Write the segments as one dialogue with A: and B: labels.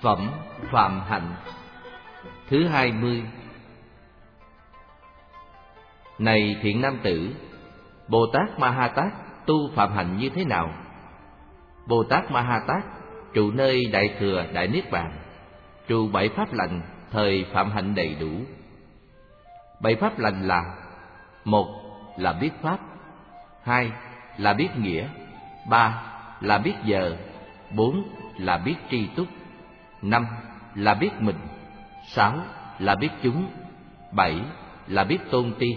A: Phẩm Phạm Hạnh thứ 20. Này thiện nam tử, Bồ Tát Ma Ha Tát tu phạm hạnh như thế nào? Bồ Tát Ma Ha Tát trụ nơi Đại Thừa Đại Niết Bàn, trụ 7 pháp lành, thời phạm hạnh đầy đủ. 7 pháp lành là: 1 là biết pháp, 2 là biết nghĩa, 3 là biết giờ, 4 là biết tri túc, 5 là biết mình, 6 là biết chúng, 7 là biết tôn ti.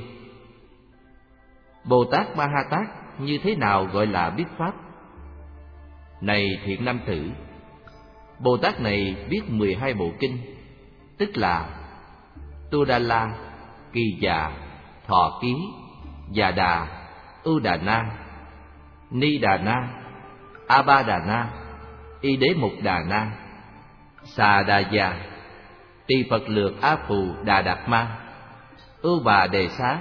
A: Bồ Tát Ma Ha Tát như thế nào gọi là biết pháp? Này thiện nam tử, Bồ Tát này biết 12 bộ kinh, tức là Tu Đa La, Kỳ Dạ, Thọ Ký, Già Đà, Ưu Đà Na, Ni Đà Na, A Ba Đà Na, Y Đế Mục Đà Na, Xà Đà Già, Tỳ Phật Lược A Phù Đà Đạt Ma, Ưu Bà Đề Xá.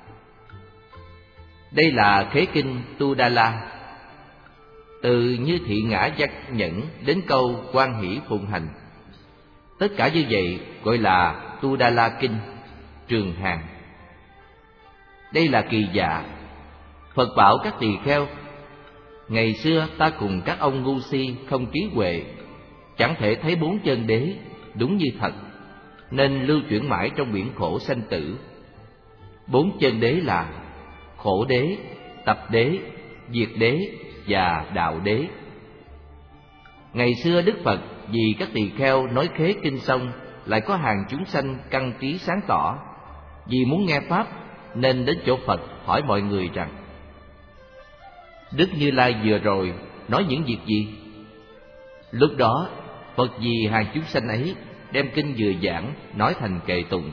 A: Đây là khế kinh Tu Đa La. Từ như thị ngã giác nhẫn đến câu quan hỷ phụng hành, tất cả như vậy gọi là Tu Đa La kinh, trường hàng. Đây là Kỳ Dạ. Phật bảo các tỳ kheo: ngày xưa ta cùng các ông ngu si không trí huệ, chẳng thể thấy 4 chân đế đúng như thật, nên lưu chuyển mãi trong biển khổ sanh tử. 4 chân đế là khổ đế, tập đế, diệt đế và đạo đế. Ngày xưa Đức Phật vì các tỳ kheo nói khế kinh xong, lại có hàng chúng sanh căn trí sáng tỏ, vì muốn nghe pháp nên đến chỗ Phật hỏi mọi người rằng: Đức Như Lai vừa rồi nói những việc gì? Lúc đó Phật vì hàng chúng sanh ấy đem kinh vừa giảng nói thành kệ tụng: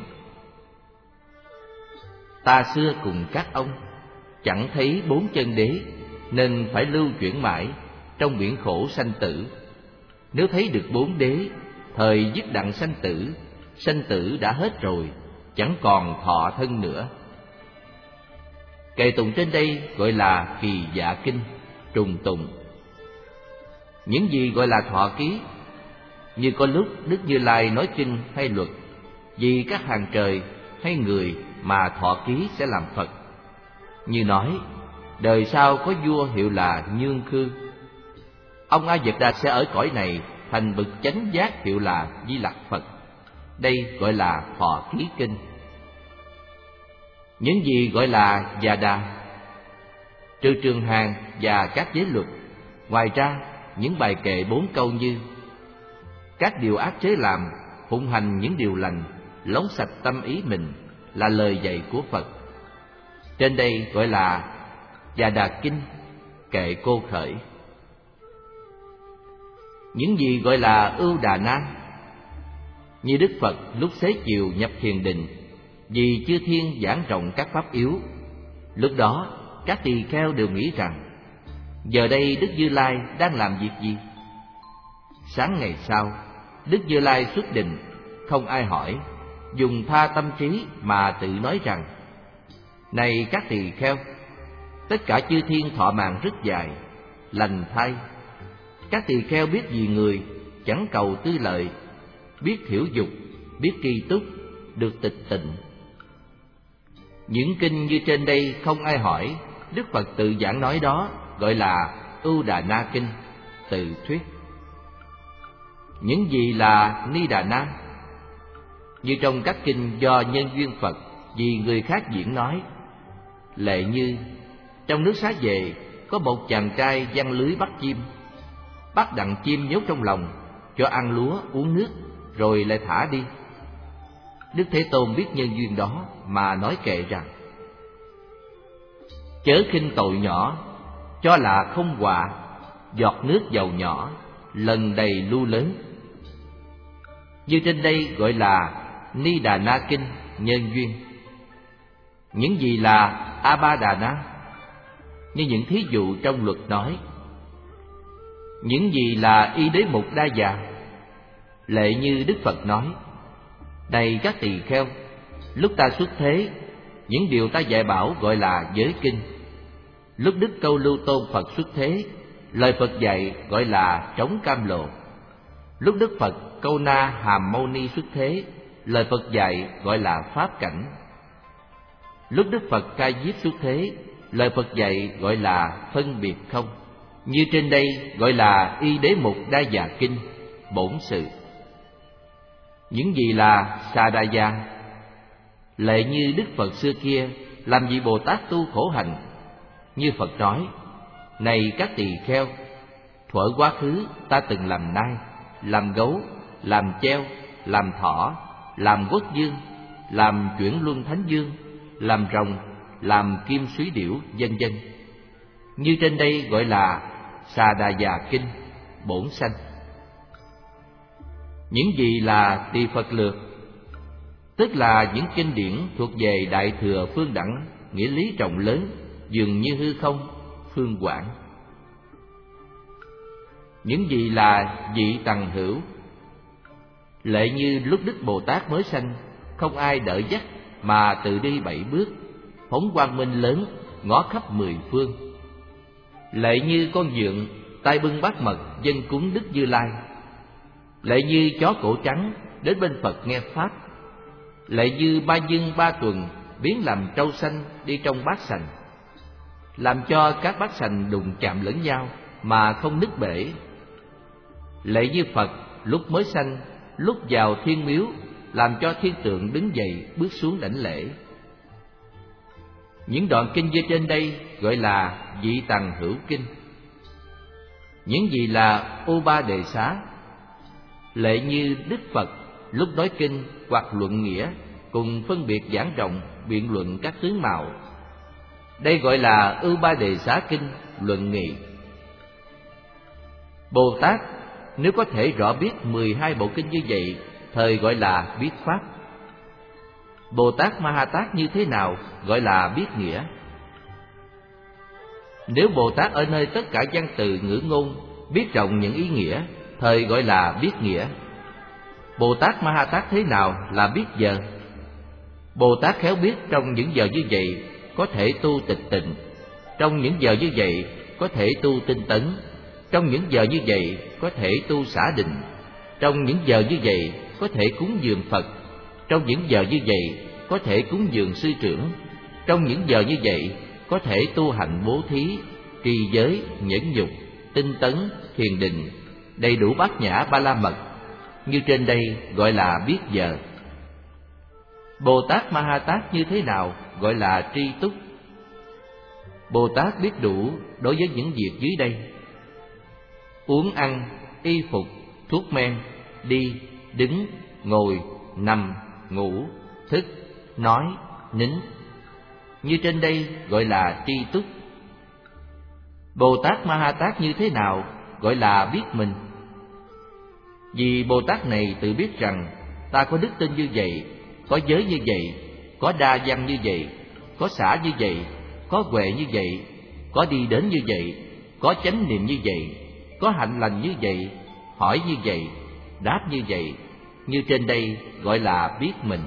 A: ta xưa cùng các ông chẳng thấy 4 chân đế, nên phải lưu chuyển mãi trong biển khổ sanh tử. Nếu thấy được 4 đế, thời dứt đặng sanh tử đã hết rồi, chẳng còn thọ thân nữa. Kệ tụng trên đây gọi là Kỳ Dạ kinh, trùng tụng. Những gì gọi là thọ ký? Như có lúc Đức Như Lai nói kinh hay luật, vì các hàng trời hay người mà thọ ký sẽ làm Phật. Như nói đời sau có vua hiệu là Nhương Khư, ông A Diệt Đà sẽ ở cõi này thành bậc chánh giác hiệu là Di Lặc Phật. Đây gọi là thọ ký kinh. Những gì gọi là Già Đà? Trừ trường hàng và các giới luật, ngoài ra những bài kệ 4 câu như: các điều ác chế làm, phụng hành những điều lành, lóng sạch tâm ý mình, là lời dạy của Phật. Trên đây gọi là Già Đà kinh, kệ cô khởi. Những gì gọi là Ưu Đà Na? Như Đức Phật lúc xế chiều nhập thiền định, vì chư thiên giảng rộng các pháp yếu. Lúc đó các tỳ kheo đều nghĩ rằng: giờ đây Đức Như Lai đang làm việc gì? Sáng ngày sau, Đức Như Lai xuất định, không ai hỏi, dùng tha tâm trí mà tự nói rằng: này các tỳ kheo, tất cả chư thiên thọ mạng rất dài, lành thay. Các tỳ kheo biết vì người, chẳng cầu tư lợi, biết thiểu dục, biết tri túc, được tịch tịnh. Những kinh như trên đây không ai hỏi, Đức Phật tự giảng nói đó, gọi là Ưu Đà Na kinh, tự thuyết. Những gì là Ni Đà Na? Như trong các kinh do nhân duyên Phật vì người khác diễn nói. Lệ như trong nước Xá Vệ có một chàng trai giăng lưới bắt chim, bắt đặng chim nhốt trong lòng, cho ăn lúa uống nước, rồi lại thả đi. Đức Thế Tôn biết nhân duyên đó mà nói kệ rằng: chớ khinh tội nhỏ, cho là không họa, giọt nước dầu nhỏ, lần đầy lu lớn. Như trên đây gọi là Ni Đà Na kinh, nhân duyên. Những gì là A Ba Đà Na? Như những thí dụ trong luật nói. Những gì là Y Đế Mục Đa Già? Lệ như Đức Phật nói: này các tỳ kheo, lúc ta xuất thế, những điều ta dạy bảo gọi là giới kinh. Lúc Đức Câu Lưu Tôn Phật xuất thế, lời Phật dạy gọi là trống cam lộ. Lúc Đức Phật Câu Na Hàm Mâu Ni xuất thế, lời Phật dạy gọi là pháp cảnh. Lúc Đức Phật Ca Diếp xuất thế, lời Phật dạy gọi là phân biệt không. Như trên đây gọi là Y Đế Mục Đa Già Kinh, bổn sự. Những gì là Sadaya? Lệ như Đức Phật xưa kia, làm gì Bồ Tát tu khổ hạnh? Như Phật nói: này các tỳ kheo, thuở quá khứ ta từng làm nai, làm gấu, làm treo, làm thỏ, làm quốc dương, làm chuyển luân thánh dương, làm rồng, làm kim súy điểu, vân vân. Như trên đây gọi là Sadaya Kinh, bổn sanh. Những gì là Tỳ Phật Lược? Tức là những kinh điển thuộc về Đại Thừa Phương Đẳng, nghĩa lý rộng lớn, dường như hư không, phương quảng. Những gì là Vị Tằng Hữu? Lệ như lúc Đức Bồ Tát mới sanh, không ai đỡ dắt mà tự đi 7 bước, phóng quang minh lớn, ngó khắp 10 phương. Lệ như con vượn, tay bưng bát mật, dâng cúng Đức Như Lai. Lệ như chó cổ trắng, đến bên Phật nghe pháp. Lệ như ba dưng ba tuần, biến làm trâu xanh đi trong bát sành, làm cho các bát sành đụng chạm lẫn nhau mà không nứt bể. Lệ như Phật lúc mới sanh, lúc vào thiên miếu, làm cho thiên tượng đứng dậy bước xuống đảnh lễ. Những đoạn kinh như trên đây gọi là Vị Tằng Hữu Kinh. Những gì là Upa Đề Xá? Lệ như Đức Phật lúc nói kinh hoặc luận nghĩa, cùng phân biệt giảng rộng, biện luận các tướng mạo. Đây gọi là Upa Đề Xá Kinh, luận nghị. Bồ Tát nếu có thể rõ biết 12 bộ kinh như vậy, thời gọi là biết pháp. Bồ Tát Ma Ha Tát như thế nào, gọi là biết nghĩa. Nếu Bồ Tát ở nơi tất cả văn từ ngữ ngôn, biết rộng những ý nghĩa, thời gọi là biết nghĩa. Bồ Tát Ma Ha Tát thế nào là biết giờ? Bồ Tát khéo biết trong những giờ như vậy có thể tu tịch tịnh, trong những giờ như vậy có thể tu tinh tấn, trong những giờ như vậy có thể tu xả định, trong những giờ như vậy có thể cúng dường Phật, trong những giờ như vậy có thể cúng dường sư trưởng, trong những giờ như vậy có thể tu hành bố thí, trì giới, nhẫn nhục, tinh tấn, thiền định, đầy đủ bát nhã ba la mật. Như trên đây gọi là biết giờ. Bồ Tát Ma Ha Tát như thế nào, gọi là tri túc. Bồ Tát biết đủ đối với những việc dưới đây: uống ăn, y phục, thuốc men, đi, đứng, ngồi, nằm, ngủ, thức, nói, nín. Như trên đây gọi là tri túc. Bồ Tát Ma Ha Tát như thế nào, gọi là biết mình. Vì Bồ Tát này tự biết rằng ta có đức tin như vậy, có giới như vậy, có đa văn như vậy, có xả như vậy, có huệ như vậy, có đi đến như vậy, có chánh niệm như vậy, có hạnh lành như vậy, hỏi như vậy, đáp như vậy. Như trên đây gọi là biết mình.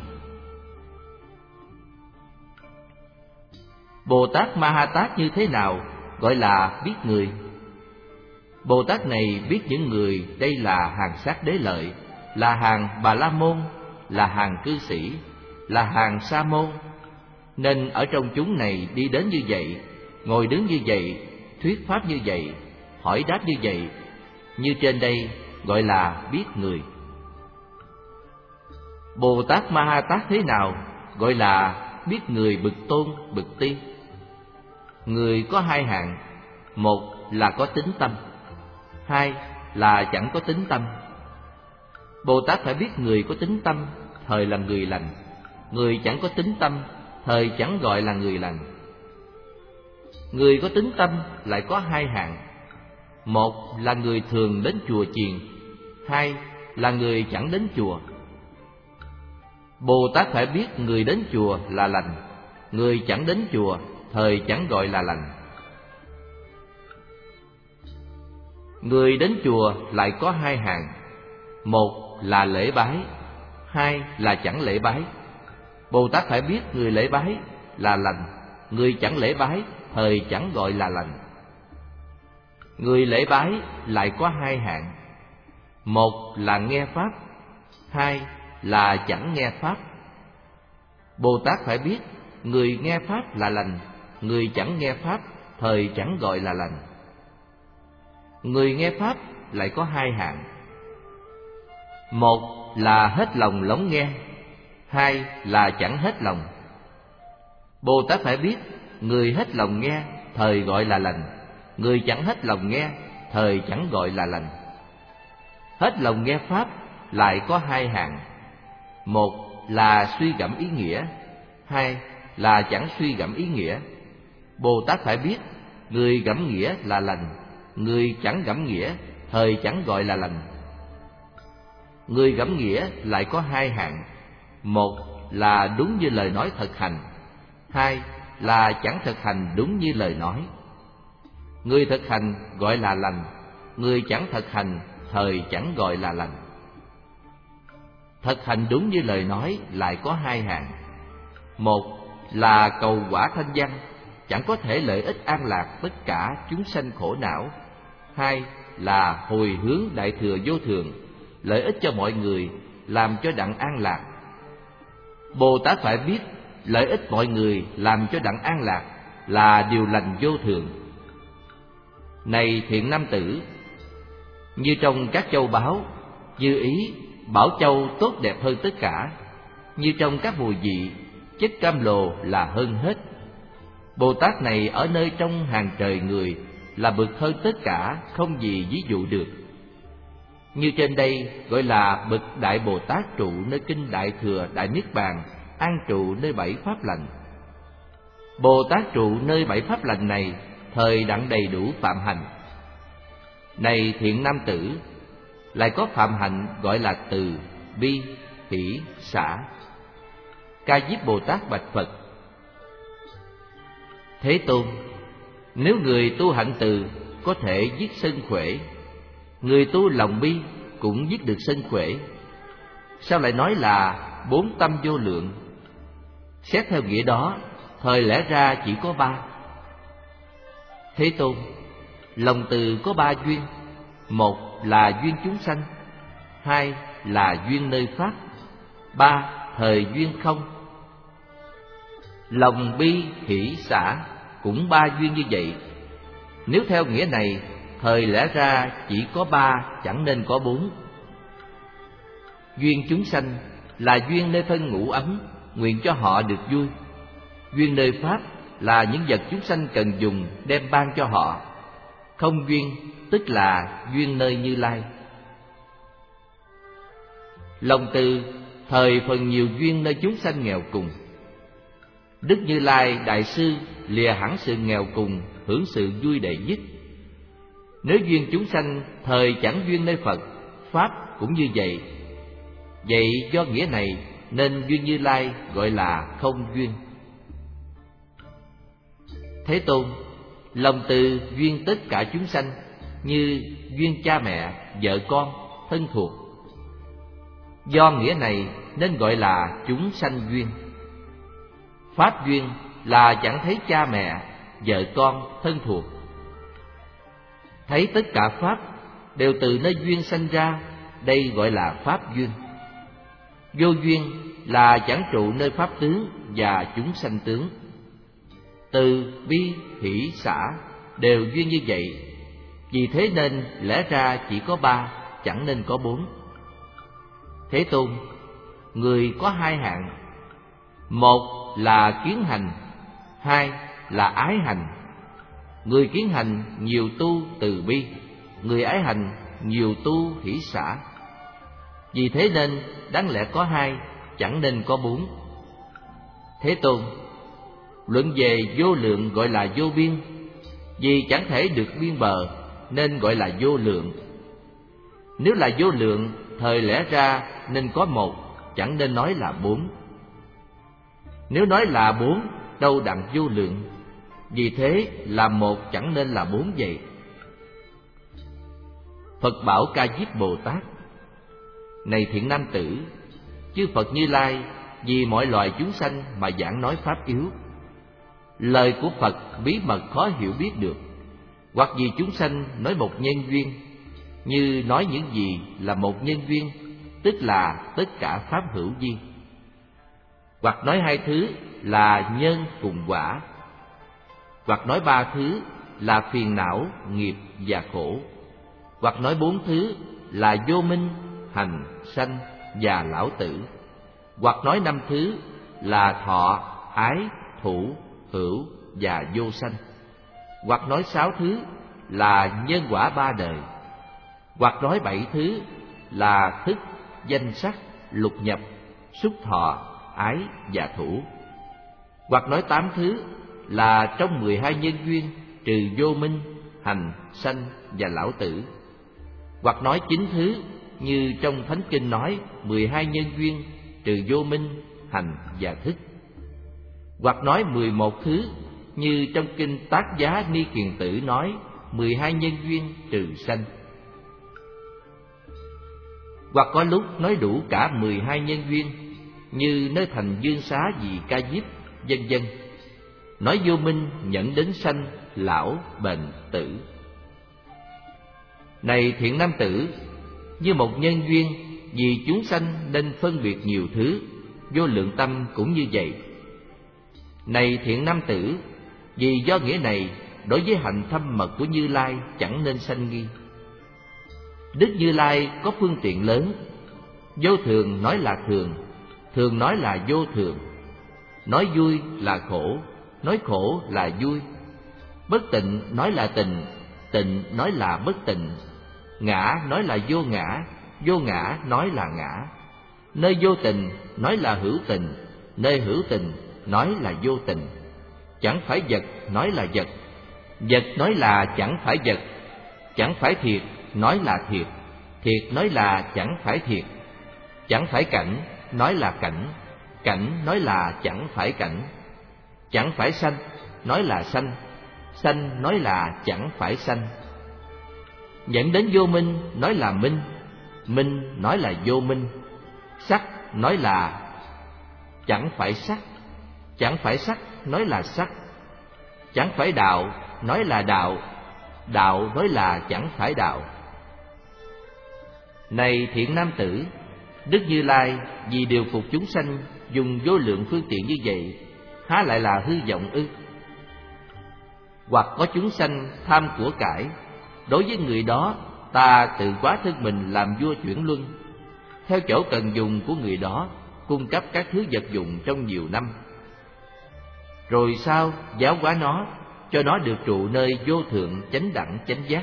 A: Bồ Tát Ma Ha Tát như thế nào, gọi là biết người. Bồ Tát này biết những người đây là hàng sát đế lợi, là hàng Bà La Môn, là hàng cư sĩ, là hàng Sa Môn, nên ở trong chúng này đi đến như vậy, ngồi đứng như vậy, thuyết pháp như vậy, hỏi đáp như vậy. Như trên đây gọi là biết người. Bồ Tát Ma Ha Tát thế nào, gọi là biết người bậc tôn, bậc tiên. Người có hai hạng: một là có tính tâm, hai là chẳng có tính tâm. Bồ Tát phải biết người có tính tâm, thời là người lành; người chẳng có tính tâm, thời chẳng gọi là người lành. Người có tính tâm lại có hai hạng: một là người thường đến chùa chiền, hai là người chẳng đến chùa. Bồ Tát phải biết người đến chùa là lành, người chẳng đến chùa, thời chẳng gọi là lành. Người đến chùa lại có hai hạng: một là lễ bái, hai là chẳng lễ bái. Bồ Tát phải biết người lễ bái là lành, người chẳng lễ bái, thời chẳng gọi là lành. Người lễ bái lại có hai hạng: một là nghe pháp, hai là chẳng nghe pháp. Bồ Tát phải biết người nghe pháp là lành, người chẳng nghe pháp thời chẳng gọi là lành. Người nghe pháp lại có hai hạng: một là hết lòng lắng nghe, hai là chẳng hết lòng. Bồ Tát phải biết người hết lòng nghe thời gọi là lành, người chẳng hết lòng nghe thời chẳng gọi là lành. Hết lòng nghe pháp lại có hai hạng: một là suy gẫm ý nghĩa, hai là chẳng suy gẫm ý nghĩa. Bồ Tát phải biết người gẫm nghĩa là lành, người chẳng gẫm nghĩa thời chẳng gọi là lành. Người gẫm nghĩa lại có hai hạng: một là đúng như lời nói thực hành, hai là chẳng thực hành đúng như lời nói. Người thực hành gọi là lành, người chẳng thực hành thời chẳng gọi là lành. Thực hành đúng như lời nói lại có hai hạng: một là cầu quả thanh văn, chẳng có thể lợi ích an lạc tất cả chúng sanh khổ não. Hai là hồi hướng đại thừa vô thường, lợi ích cho mọi người, làm cho đặng an lạc. Bồ Tát phải biết lợi ích mọi người làm cho đặng an lạc là điều lành vô thường. Này thiện nam tử, như trong các châu báu, Như Ý, Bảo Châu tốt đẹp hơn tất cả. Như trong các mùi vị, chất cam lồ là hơn hết. Bồ Tát này ở nơi trong hàng trời người là bậc hơn tất cả, không gì ví dụ được. Như trên đây gọi là bậc đại Bồ Tát trụ nơi kinh Đại Thừa Đại Niết Bàn, an trụ nơi bảy pháp lành. Bồ Tát trụ nơi bảy pháp lành này thời đặng đầy đủ phạm hạnh. Này thiện nam tử, lại có phạm hạnh gọi là từ, bi, hỷ, xả. Ca Diếp Bồ Tát bạch Phật: Thế Tôn, nếu người tu hạnh từ có thể giết sân khỏe, người tu lòng bi cũng giết được sân khỏe, sao lại nói là bốn tâm vô lượng? Xét theo nghĩa đó, thời lẽ ra chỉ có ba. Thế Tôn, lòng từ có ba duyên: một là duyên chúng sanh, hai là duyên nơi pháp, ba thời duyên không. Lòng bi hỷ xả cũng ba duyên như vậy. Nếu theo nghĩa này, thời lẽ ra chỉ có ba, chẳng nên có bốn. Duyên chúng sanh là duyên nơi thân ngủ ấm, nguyện cho họ được vui. Duyên nơi pháp là những vật chúng sanh cần dùng, đem ban cho họ. Không duyên tức là duyên nơi Như Lai. Lòng từ thời phần nhiều duyên nơi chúng sanh nghèo cùng. Đức Như Lai Đại Sư lìa hẳn sự nghèo cùng, hưởng sự vui đệ nhất. Nếu duyên chúng sanh thời chẳng duyên nơi Phật, pháp cũng như vậy. Vậy do nghĩa này nên duyên Như Lai gọi là không duyên. Thế Tôn, lòng từ duyên tất cả chúng sanh, như duyên cha mẹ, vợ con, thân thuộc. Do nghĩa này nên gọi là chúng sanh duyên. Pháp duyên là chẳng thấy cha mẹ, vợ con, thân thuộc. Thấy tất cả pháp đều từ nơi duyên sanh ra, đây gọi là pháp duyên. Vô duyên là chẳng trụ nơi pháp tướng và chúng sanh tướng. Từ, bi, hỷ, xả đều duyên như vậy. Vì thế nên lẽ ra chỉ có ba, chẳng nên có bốn. Thế Tôn, người có hai hạng: một là kiến hành, hai là ái hành. Người kiến hành nhiều tu từ bi, người ái hành nhiều tu hỷ xả. Vì thế nên đáng lẽ có hai, chẳng nên có bốn. Thế Tôn, luận về vô lượng gọi là vô biên, vì chẳng thể được biên bờ nên gọi là vô lượng. Nếu là vô lượng, thời lẽ ra nên có một, chẳng nên nói là bốn. Nếu nói là bốn, đâu đặng vô lượng. Vì thế là một chẳng nên là bốn vậy. Phật bảo Ca Diếp Bồ Tát: Này thiện nam tử, chư Phật Như Lai vì mọi loài chúng sanh mà giảng nói pháp yếu. Lời của Phật bí mật khó hiểu biết được, hoặc vì chúng sanh nói một nhân duyên, như nói những gì là một nhân duyên, tức là tất cả pháp hữu vi. Hoặc nói hai thứ là nhân cùng quả. Hoặc nói ba thứ là phiền não, nghiệp và khổ. Hoặc nói bốn thứ là vô minh, hành, sanh và lão tử. Hoặc nói năm thứ là thọ, ái, thủ, hữu và vô sanh. Hoặc nói sáu thứ là nhân quả ba đời. Hoặc nói bảy thứ là thức, danh sắc, lục nhập, xúc thọ, ái và thủ. Hoặc nói tám thứ là trong 12 nhân duyên trừ vô minh, hành, sanh và lão tử. Hoặc nói 9 thứ như trong Thánh Kinh nói 12 nhân duyên trừ vô minh, hành và thức. Hoặc nói 11 thứ như trong Kinh Tác Giá Ni Kiền Tử nói 12 nhân duyên trừ sanh. Hoặc có lúc nói đủ cả 12 nhân duyên như nơi thành Dương Xá Vì Ca Diếp, vân vân. Nói vô minh dẫn đến sanh, lão, bệnh, tử. Này thiện nam tử, như một nhân duyên, vì chúng sanh nên phân biệt nhiều thứ, vô lượng tâm cũng như vậy. Này thiện nam tử, vì do nghĩa này, đối với hạnh thâm mật của Như Lai chẳng nên sanh nghi. Đức Như Lai có phương tiện lớn, vô thường nói là thường, thường nói là vô thường, nói vui là khổ, nói khổ là vui, bất tịnh nói là tịnh, tịnh nói là bất tịnh, ngã nói là vô ngã, vô ngã nói là ngã, nơi vô tình nói là hữu tình, nơi hữu tình nói là vô tình, chẳng phải vật nói là vật, vật nói là chẳng phải vật, chẳng phải thiệt nói là thiệt, thiệt nói là chẳng phải thiệt, chẳng phải cảnh nói là cảnh, cảnh nói là chẳng phải cảnh, chẳng phải sanh nói là sanh, sanh nói là chẳng phải sanh, dẫn đến vô minh nói là minh, minh nói là vô minh, sắc nói là chẳng phải sắc, chẳng phải sắc nói là sắc, chẳng phải đạo nói là đạo, đạo nói là chẳng phải đạo. Này thiện nam tử, Đức Như Lai vì điều phục chúng sanh dùng vô lượng phương tiện như vậy, há lại là hư vọng ư? Hoặc có chúng sanh tham của cải, đối với người đó ta tự hóa thân mình làm vua chuyển luân, theo chỗ cần dùng của người đó, cung cấp các thứ vật dụng trong nhiều năm. Rồi sau giáo hóa nó, cho nó được trụ nơi vô thượng chánh đẳng chánh giác.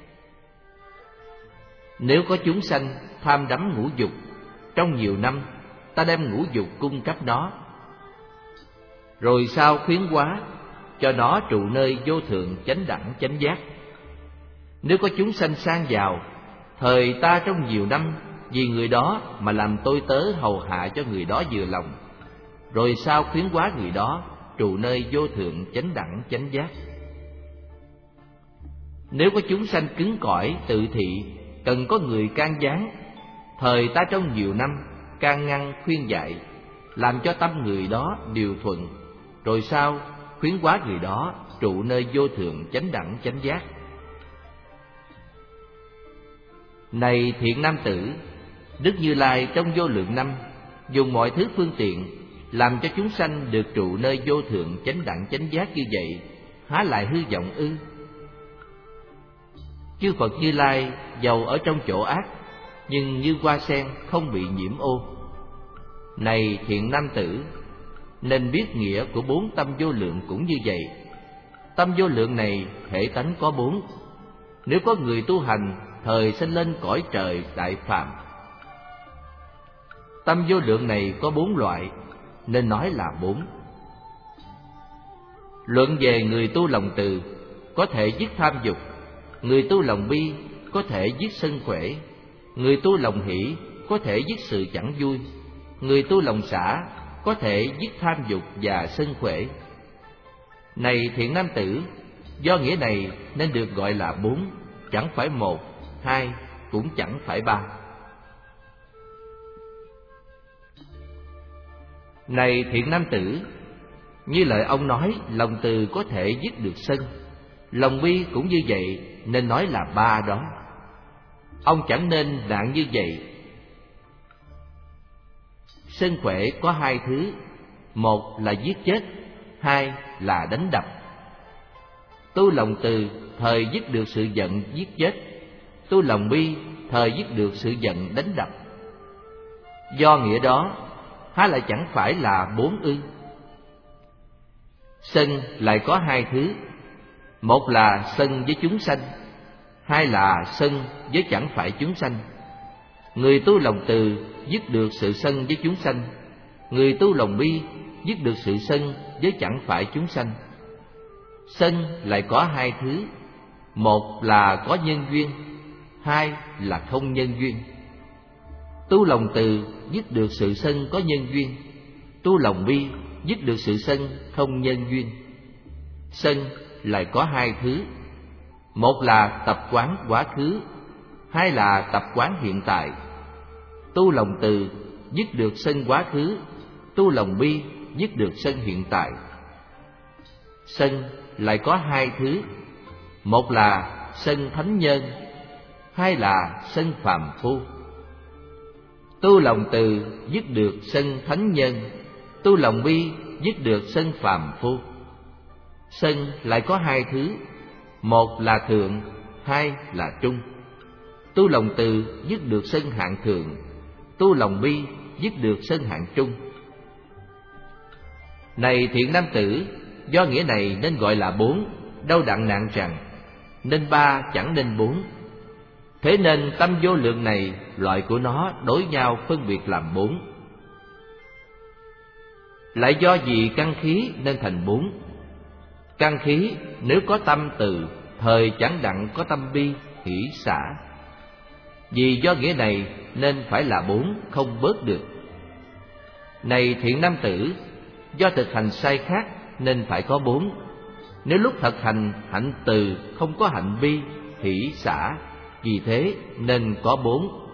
A: Nếu có chúng sanh tham đắm ngũ dục, trong nhiều năm ta đem ngũ dục cung cấp nó, rồi sau khuyến hóa, cho nó trụ nơi vô thượng chánh đẳng chánh giác. Nếu có chúng sanh sang giàu, thời ta trong nhiều năm vì người đó mà làm tôi tớ hầu hạ cho người đó vừa lòng, rồi sau khuyến hóa người đó trụ nơi vô thượng chánh đẳng chánh giác. Nếu có chúng sanh cứng cỏi tự thị, cần có người can gián, thời ta trong nhiều năm can ngăn khuyên dạy, làm cho tâm người đó điều thuận, rồi sau khuyến hóa người đó trụ nơi vô thượng chánh đẳng chánh giác. Này thiện nam tử, Đức Như Lai trong vô lượng năm dùng mọi thứ phương tiện làm cho chúng sanh được trụ nơi vô thượng chánh đẳng chánh giác như vậy, há lại hư vọng ư? Chư Phật Như Lai dầu ở trong chỗ ác, nhưng như hoa sen không bị nhiễm ô. Này thiện nam tử, nên biết nghĩa của bốn tâm vô lượng cũng như vậy. Tâm vô lượng này thể tánh có bốn. Nếu có người tu hành, thời sanh lên cõi trời đại phàm. Tâm vô lượng này có bốn loại, nên nói là bốn. Luận về người tu lòng từ, có thể dứt tham dục. Người tu lòng bi, có thể dứt sân khỏe. Người tu lòng hỷ, có thể dứt sự chẳng vui. Người tu lòng xả, có thể dứt tham dục và sân khỏe. Này thiện nam tử, do nghĩa này nên được gọi là bốn, chẳng phải một, hai, cũng chẳng phải ba. Này thiện nam tử, như lời ông nói, lòng từ có thể dứt được sân, lòng bi cũng như vậy, nên nói là ba đó. Ông chẳng nên nặng như vậy. Sân khỏe có hai thứ: một là giết chết, hai là đánh đập. Tu lòng từ thời dứt được sự giận giết chết, tu lòng bi thời dứt được sự giận đánh đập. Do nghĩa đó, há lại chẳng phải là bốn ư? Sân lại có hai thứ: một là sân với chúng sanh, hai là sân với chẳng phải chúng sanh. Người tu lòng từ dứt được sự sân với chúng sanh, người tu lòng bi dứt được sự sân với chẳng phải chúng sanh. Sân lại có hai thứ: một là có nhân duyên, hai là không nhân duyên. Tu lòng từ dứt được sự sân có nhân duyên, tu lòng bi dứt được sự sân không nhân duyên. Sân lại có hai thứ: một là tập quán quá khứ, hai là tập quán hiện tại. Tu lòng từ dứt được sân quá khứ, tu lòng bi dứt được sân hiện tại. Sân lại có hai thứ: một là sân thánh nhân, hai là sân phàm phu. Tu lòng từ dứt được sân thánh nhân, tu lòng bi dứt được sân phàm phu. Sân lại có hai thứ: một là thượng, hai là trung. Tu lòng từ dứt được sân hạng thượng, tu lòng bi dứt được sân hạng trung. Này thiện nam tử, do nghĩa này nên gọi là bốn, đâu đặng nạn rằng nên ba chẳng nên bốn. Thế nên tâm vô lượng này, loại của nó đối nhau phân biệt làm bốn. Lại do gì căn khí nên thành bốn? Căn khí nếu có tâm từ, thời chẳng đặng có tâm bi, hỷ xả. Vì do nghĩa này nên phải là bốn, không bớt được. Này thiện nam tử, do thực hành sai khác nên phải có bốn. Nếu lúc thực hành hạnh từ không có hạnh bi, hỷ xả, vì thế nên có bốn.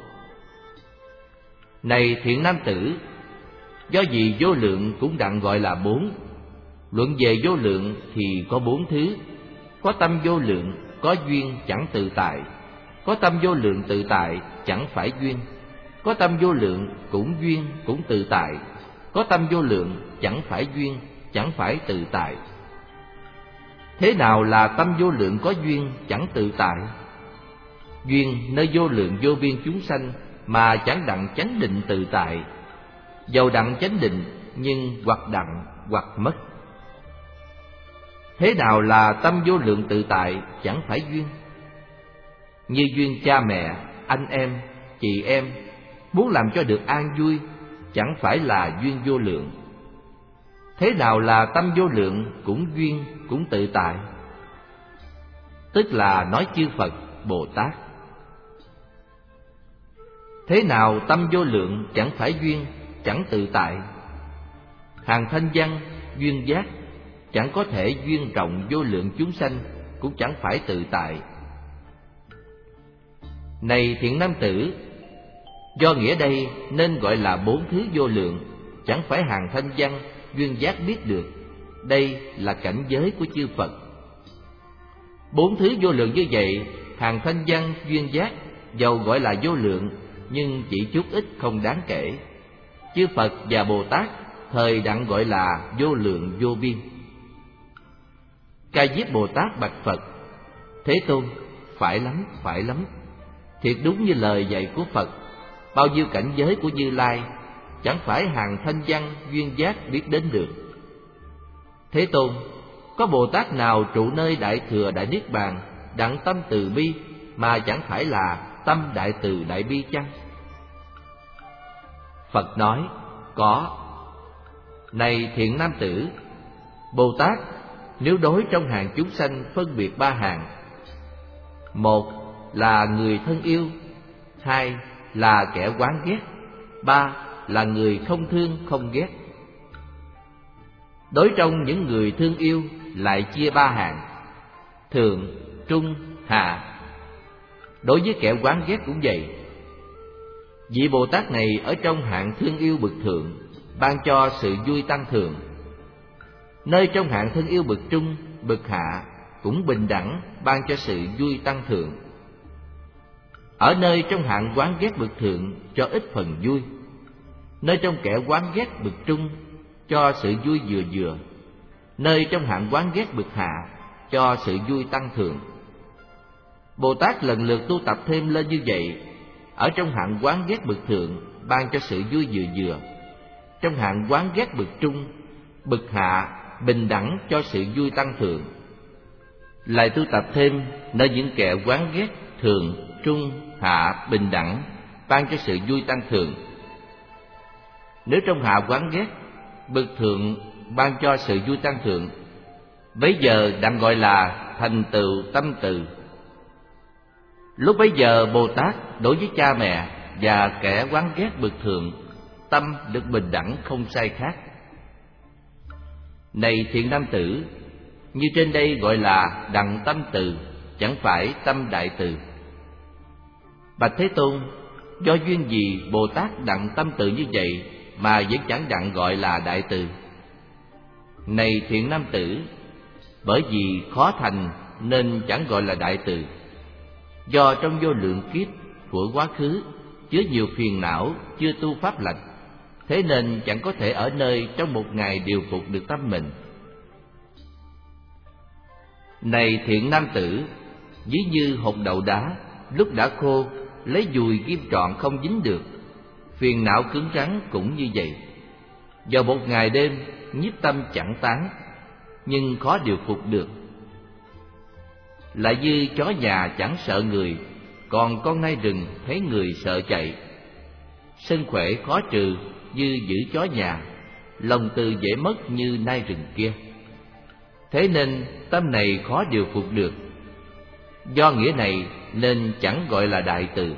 A: Này thiện nam tử, do gì vô lượng cũng đặng gọi là bốn. Luận về vô lượng thì có bốn thứ: có tâm vô lượng, có duyên chẳng tự tại; có tâm vô lượng tự tại, chẳng phải duyên; có tâm vô lượng cũng duyên cũng tự tại; có tâm vô lượng chẳng phải duyên, chẳng phải tự tại. Thế nào là tâm vô lượng có duyên chẳng tự tại? Duyên nơi vô lượng vô biên chúng sanh mà chẳng đặng chánh định tự tại. Dầu đặng chánh định nhưng hoặc đặng hoặc mất. Thế nào là tâm vô lượng tự tại chẳng phải duyên? Như duyên cha mẹ, anh em, chị em, muốn làm cho được an vui, chẳng phải là duyên vô lượng. Thế nào là tâm vô lượng cũng duyên cũng tự tại? Tức là nói chư Phật, Bồ Tát. Thế nào tâm vô lượng chẳng phải duyên, chẳng tự tại? Hàng thanh văn, duyên giác, chẳng có thể duyên rộng vô lượng chúng sanh, cũng chẳng phải tự tại. Này thiện nam tử, do nghĩa đây nên gọi là bốn thứ vô lượng, chẳng phải hàng thanh văn, duyên giác biết được. Đây là cảnh giới của chư Phật. Bốn thứ vô lượng như vậy, hàng thanh văn, duyên giác, dầu gọi là vô lượng, nhưng chỉ chút ít không đáng kể. Chư Phật và Bồ Tát thời đặng gọi là vô lượng vô biên. Ca Diếp Bồ Tát bạch Phật: Thế Tôn, phải lắm, phải lắm. Thiệt đúng như lời dạy của Phật, bao nhiêu cảnh giới của Như Lai, chẳng phải hàng thanh văn, duyên giác biết đến được. Thế Tôn, có Bồ Tát nào trụ nơi Đại Thừa Đại Niết Bàn, đặng tâm từ bi, mà chẳng phải là tâm đại từ đại bi chăng? Phật nói: Có. Này thiện nam tử, Bồ Tát nếu đối trong hàng chúng sanh phân biệt ba hàng: một là người thân yêu, hai là kẻ oán ghét, ba là người không thương không ghét. Đối trong những người thương yêu lại chia ba hàng: thượng, trung, hạ. Đối với kẻ oán ghét cũng vậy. Vị Bồ Tát này ở trong hạng thương yêu bậc thượng, ban cho sự vui tăng thường. Nơi trong hạng thương yêu bậc trung, bậc hạ cũng bình đẳng ban cho sự vui tăng thường. Ở nơi trong hạng quán ghét bậc thượng cho ít phần vui, nơi trong kẻ quán ghét bậc trung cho sự vui vừa vừa, nơi trong hạng quán ghét bậc hạ cho sự vui tăng thượng. Bồ Tát lần lượt tu tập thêm lên như vậy. Ở trong hạng quán ghét bậc thượng ban cho sự vui vừa vừa, trong hạng quán ghét bậc trung, bậc hạ bình đẳng cho sự vui tăng thượng. Lại tu tập thêm nơi những kẻ quán ghét thượng, trung, hạ bình đẳng ban cho sự vui tăng thượng. Nếu trong hạ quán ghét bậc thượng ban cho sự vui tăng thượng, bấy giờ đặng gọi là thành tựu tâm từ. Lúc bấy giờ Bồ Tát đối với cha mẹ và kẻ quán ghét bậc thượng, tâm được bình đẳng không sai khác. Này thiện nam tử, như trên đây gọi là đặng tâm từ, chẳng phải tâm đại từ. Bạch Thế Tôn, do duyên gì Bồ Tát đặng tâm từ như vậy mà vẫn chẳng đặng gọi là đại từ? Này thiện nam tử, bởi vì khó thành nên chẳng gọi là đại từ. Do trong vô lượng kiếp của quá khứ chứa nhiều phiền não, chưa tu pháp lành, thế nên chẳng có thể ở nơi trong một ngày điều phục được tâm mình. Này thiện nam tử, ví như hột đậu đá, lúc đã khô, lấy dùi ghim trọn không dính được. Phiền não cứng rắn cũng như vậy. Vào một ngày đêm, nhiếp tâm chẳng tán, nhưng khó điều phục được. Lại như chó nhà chẳng sợ người, còn con nai rừng thấy người sợ chạy. Sân khỏe khó trừ như giữ chó nhà, lòng từ dễ mất như nai rừng kia. Thế nên tâm này khó điều phục được. Do nghĩa này nên chẳng gọi là đại từ.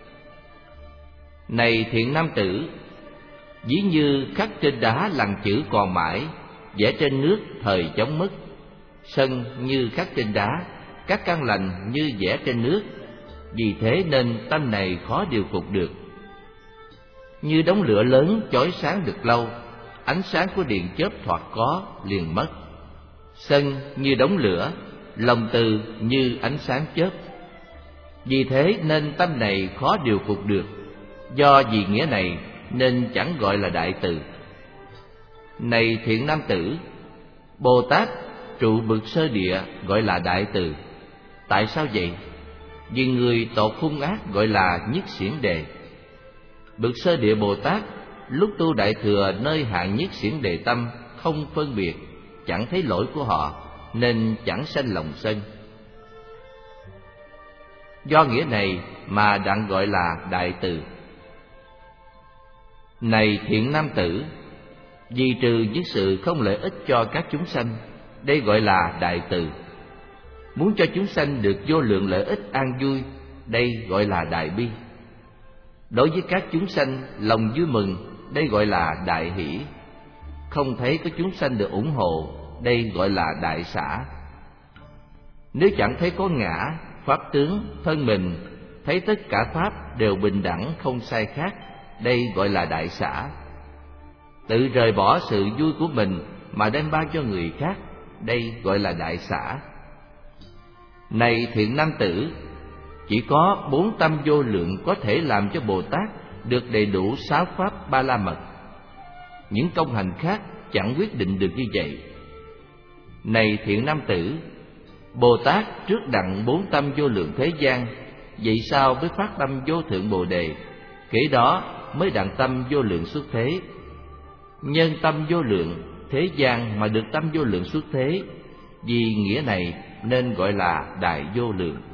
A: Này thiện nam tử, ví như khắc trên đá lằn chữ còn mãi, vẽ trên nước thời chóng mất. Sân như khắc trên đá, các căn lành như vẽ trên nước, vì thế nên tâm này khó điều phục được. Như đống lửa lớn chói sáng được lâu, ánh sáng của điện chớp thoạt có liền mất. Sân như đống lửa, lòng từ như ánh sáng chớp, vì thế nên tâm này khó điều phục được. Do vì nghĩa này nên chẳng gọi là đại từ. Này thiện nam tử, Bồ Tát trụ bậc sơ địa gọi là đại từ. Tại sao vậy? Vì người tột hung ác gọi là nhiết xiển đề. Bậc sơ địa Bồ Tát lúc tu đại thừa nơi hạng nhiết xiển đề tâm không phân biệt, chẳng thấy lỗi của họ nên chẳng sanh lòng sân. Do nghĩa này mà đặng gọi là đại từ. Này thiện nam tử, vì trừ những sự không lợi ích cho các chúng sanh, đây gọi là đại từ. Muốn cho chúng sanh được vô lượng lợi ích an vui, đây gọi là đại bi. Đối với các chúng sanh lòng vui mừng, đây gọi là đại hỷ. Không thấy có chúng sanh được ủng hộ, đây gọi là đại xả. Nếu chẳng thấy có ngã, pháp tướng, thân mình, thấy tất cả pháp đều bình đẳng không sai khác, đây gọi là đại xả. Tự rời bỏ sự vui của mình mà đem ban cho người khác, đây gọi là đại xả. Này thiện nam tử, chỉ có 4 tâm vô lượng có thể làm cho Bồ Tát được đầy đủ 6 pháp ba la mật. Những công hành khác chẳng quyết định được như vậy. Này thiện nam tử, Bồ Tát trước đặng 4 tâm vô lượng thế gian, vậy sao mới phát tâm vô thượng Bồ đề, kể đó mới đặng tâm vô lượng xuất thế. Nhân tâm vô lượng thế gian mà được tâm vô lượng xuất thế, vì nghĩa này nên gọi là đại vô lượng.